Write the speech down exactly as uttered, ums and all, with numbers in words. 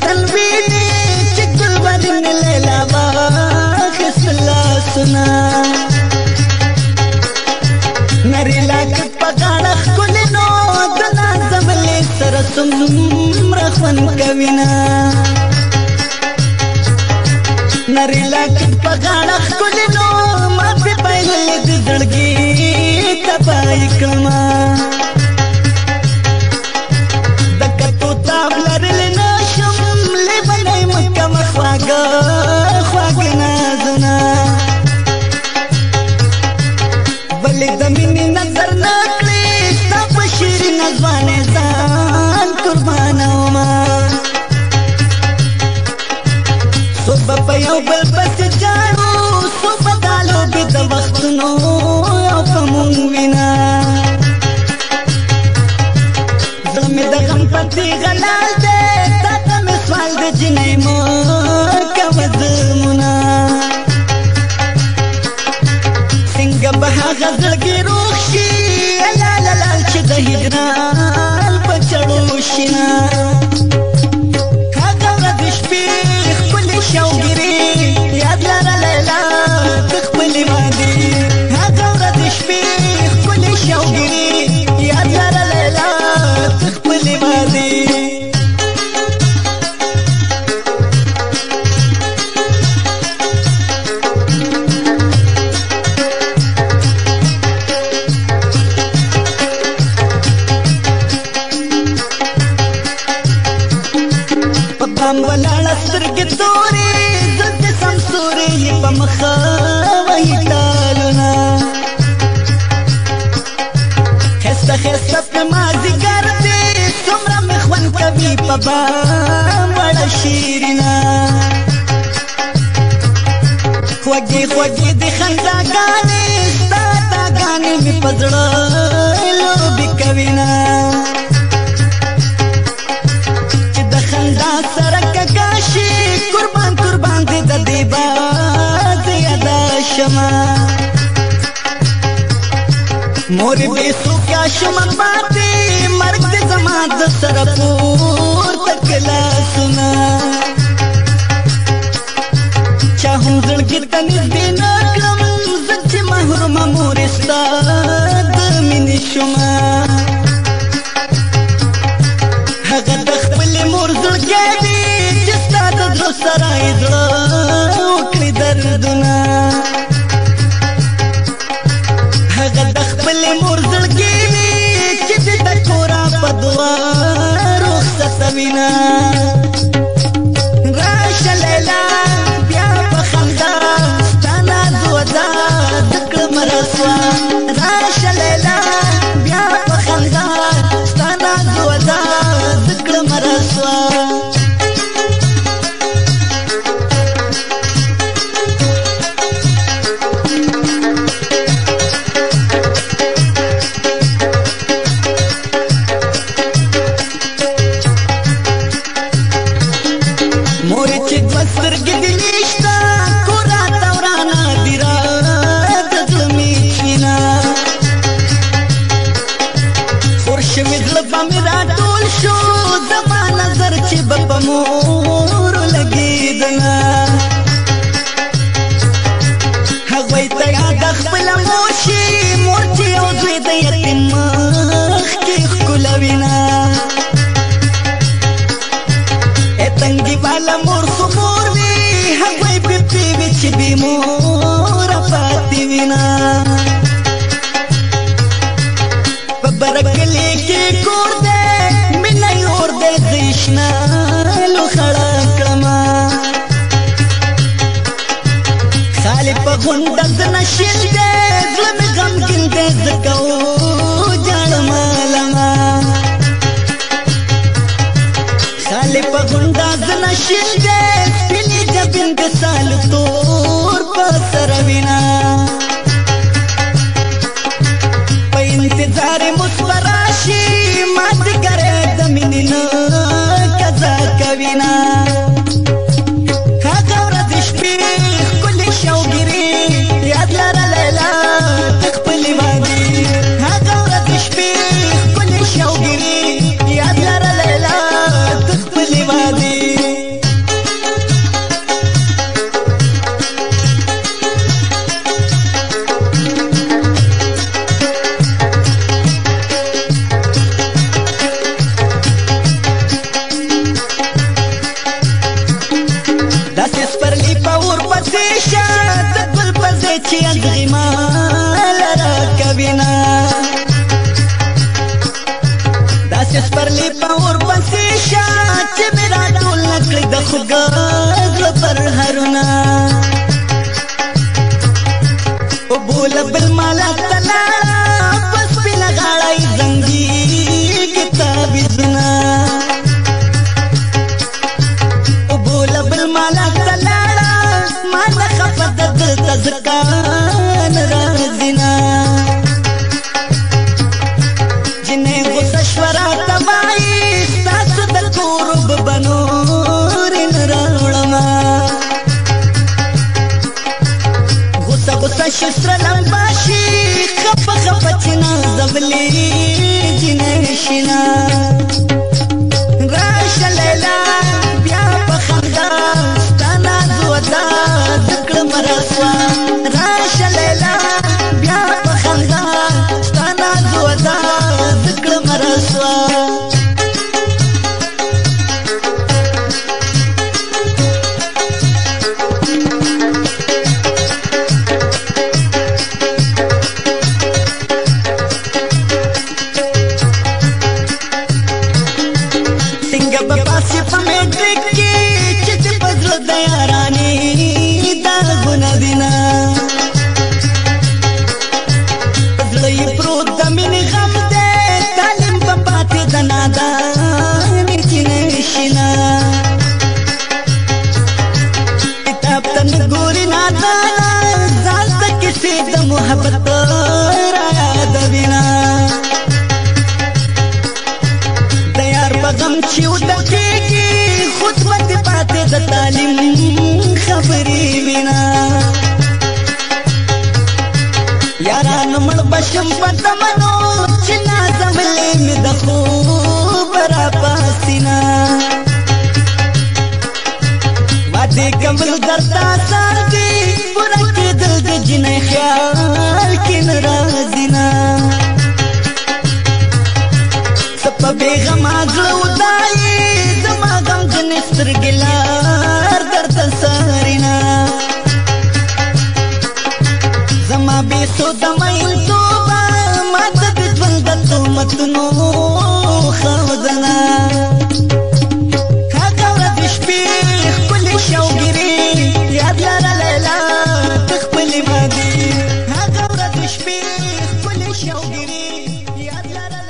تنوینی چی گل ورن لیلا باخس اللہ سنا نری لاکت پکاڑخ کلنو دنا زملی سرسم رخون کوینا نری لاکت پکاڑخ کلنو ما پی پایلی دی زڑگی تبائی کما دکتو تاب لرلی ناشم لی بنای مکم خواگا خواگ نازنا بلی دمینی نظر نکلی ستا پشیری نزوانی زان قربانو ما صبح پا یو بل پس جارو صبح دالو بی دا وقتنو او کمون وینا زلمی دا غم پتی غلال دے تا تا می سوال دے جنائی مو کوزمونا سنگ بها غزلگی روخشی لالالال چی دا هجران پچڑو شینا هاگا ردش پیخ پلی شوگیری یاد لارا لیلا تخپلی وادی هاگا ردش پیخ پلی شوگیری یاد لارا لیلا تخپلی وادی پام ولاړه سترګې تورې زلفې سمسورې یې په مخه وهي ټالونه ښایسته ښایسته پرې مازدیګر دی څومره مې خوند کوي په بام وړه شیرینه خوږې خوږې دي خنداګانې ستا داګانې مې په زړه لوبې کوینه سرککاشی قربان قربان دی دا دی باز یادا شما موری بیسو کیا شما باتی مرگ دی زمان دا سرپور تکلا سنا چاہوں زڑکی تنیز دی نکلم زچی محروم مورستا دمین شما هغه د خپل مور زړګی دی چې ستا د زړه سره یې زړه وکړي دردونه هغه د خپل مور زړګی دی چې د کوره په دعا رخصتوینه راشه لیلا بیا په خندا ستا ناز ودا د کړم رسوا راشه لیلا بیا په خندا ستا ناز ودا مرسوا موری چی دوسترگی دی نشتا کورا تورانا دیرا دزلمی چینا خورشوی دلبا میرا ټول شو زما نظر چې په مور لګیدنا هغوی ته یاد خپل موشي مور چې یو زوی د یتیم مخ کې ښکلوینه اتنګي والا مور خو مور وي هغوی بیبي وي چې بې موره پاتې وینه په برکلي کې کور دی مینه یور دی زیشنا لو خړه کړما خالي په غونډه زنشیل دی زړه مې غمګین دی ځکه وجاړمه لما خالي په غونډه زنشیل دی سپینې جبین د سالو تور په سره وینا په انتظار مسپراشي مازدیګری د مینې نه قضا کوینه هغه ورځ شپې ښکلې شوګیرې یاد لره لیلا ته خپلې وادي هغه ورځ شپې ښکلې شوګیرې یاد لره لیلا ته خپلې وادي چې ازغي مال را کوینا داسې سپرلی په اور پسې شه چې مې راټول نه کړې د خوږه زړه پرهرونه اوبو له بل ماله ته لاړه په سپینه غاړه یې زنګېږي تعویضونه اوبو له بل ماله ته لاړه ما نه خفه ده دلته ځکه نه راځي نه جنې غوسه شوه راته وایي ستاسو د کورو به به نورې نه راوړمه غوسه غوسه شي سره لمبه شي خفه خفه چې نازولې جنې شینه راشه لیلا بیا په خندا ستا ناز ودا زه کړمه رسوا راشه لیلا بیا په خندا ستا ناز ودا زه کړمه رسوا محبت را یادوینا د یار په غم چې ودکېږي خطبت پاتې د تعلیم خبرې وینا یارانو مړ بشم په تمنو چې نازولې مې د خوب را پاسینا واده کول درته ساتي پوره کېدل د جنۍ خیال کې نه راځي نه څه په بېغمه زړه ودایي زما غمجنې سترګې لار درته څاري نه زما بېسوده میلتوبه ما ته د ژوند د تهمتونو ښه